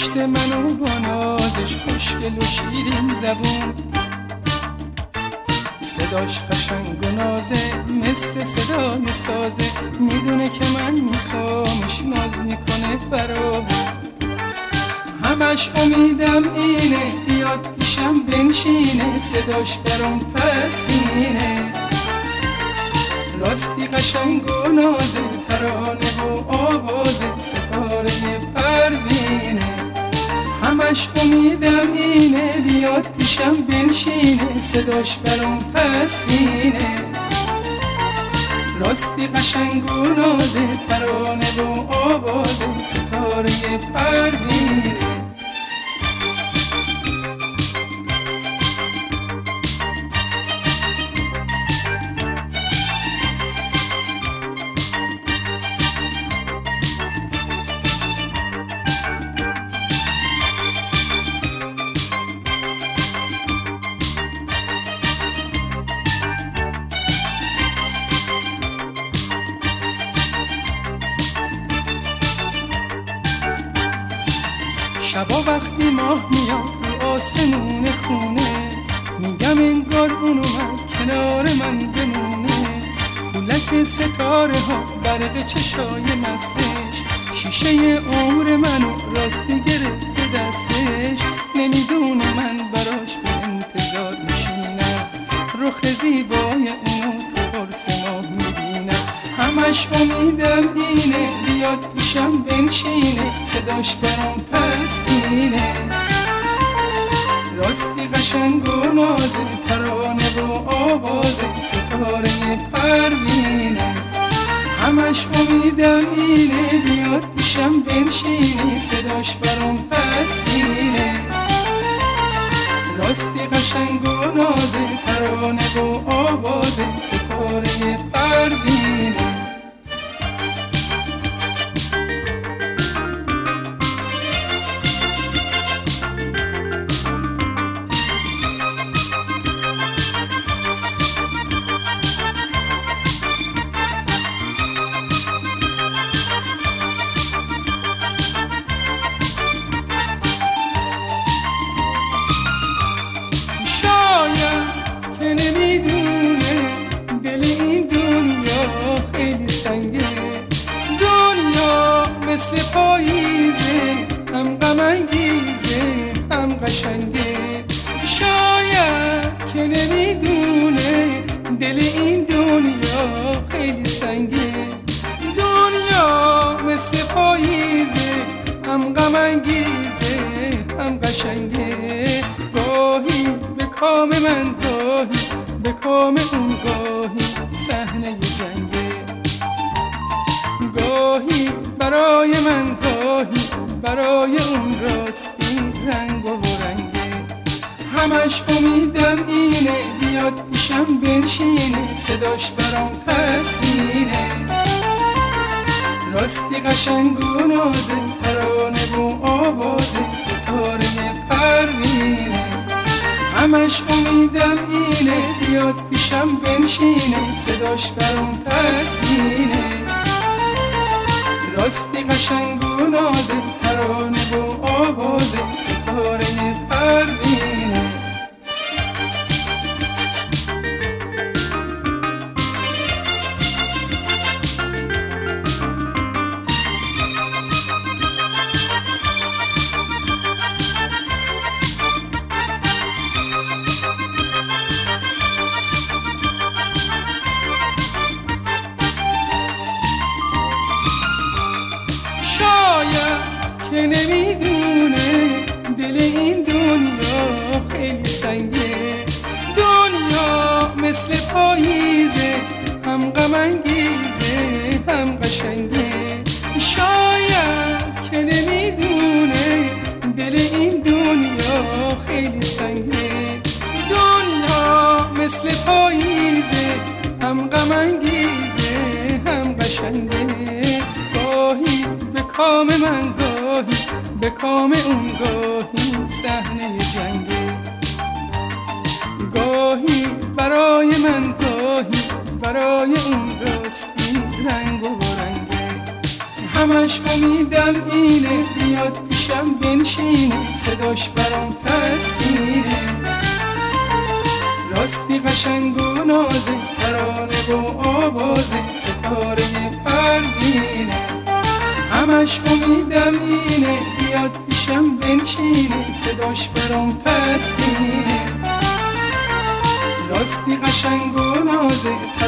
پشت منو با نازش خوشگل و شیرین زبون، صداش قشنگ و نازه مثل صدای سازه، میدونه که من میخوامش، ناز میکنه برامون. همش امیدم اینه بیاد پیشم بنشینه، صداش برام تسکینه. راستی قشنگ و نازه، ترانه و آوازه، ستاره پروینه. همش امیدم اینه بیاد پیشم بنشینه، صداش برام تسکینه. راستی قشنگ و نازه، ترانه و آوازه، ستاره پروینه. شبا وقتی ماه میاد رو آسمون خونه، میگم انگار اون اومد کنار من بمونه. پولک ستاره ها برق چشای مستش، شیشه عمر منو راستی گرفته دستش. نمیدونه من براش به انتظار میشینم، رخ زیبای اونو تو قرص ماه میبینم. همش امیدم اینه بیاد پیشم بنشینه، صداش برام تسکینه. راستی قشنگ و نازه، ترانه و آوازه، ستاره پروینه. همش امیدم اینه بیاد پیشم بنشینه، صداش برام تسکینه. راستی قشنگ و نازه، ترانه و آوازه، ستاره پروینه. مثل پاییزه، هم غم انگیزه هم قشنگه. شاید که نمیدونه دل این دنیا خیلی سنگه. دنیا مثل پاییزه، هم غم انگیزه هم قشنگه. گاهی به کام من، گاهی به کام اون، گاهی صحنه جنگه. گاهی برای من، گاهی برای اون، راستی رنگ و رنگه. همش امیدم اینه بیاد پیشم بنشینه، صداش برام تسکینه. راستی قشنگ و نازه، ترانه و آوازه، ستاره پروینه. همش امیدم اینه بیاد پیشم بنشینه، صداش برام تسکینه. راستی قشنگ و نازه، ترانه و آوازه، ستاره پروینه. که نمیدونه دل این دنیا خیلی سنگه. دنیا مثل پاییزه، هم غم انگیزه هم قشنگه. شاید که نمیدونه دل این دنیا خیلی سنگه. دنیا مثل پاییزه، هم غم انگیزه هم قشنگه. گاهی به کام من، گاهی به کام اون، گاهی صحنه جنگه. گاهی برای من، گاهی برای اون، راستی رنگ و رنگه. همش امیدم اینه بیاد پیشم بنشینه، صداش برام تسکینه. راستی قشنگ و نازه، ترانه و آوازه، ستاره پروینه. همش امیدم اینه بیاد پیشم بنشینه، صداش برام تسکینه. راستی قشنگ و نازه،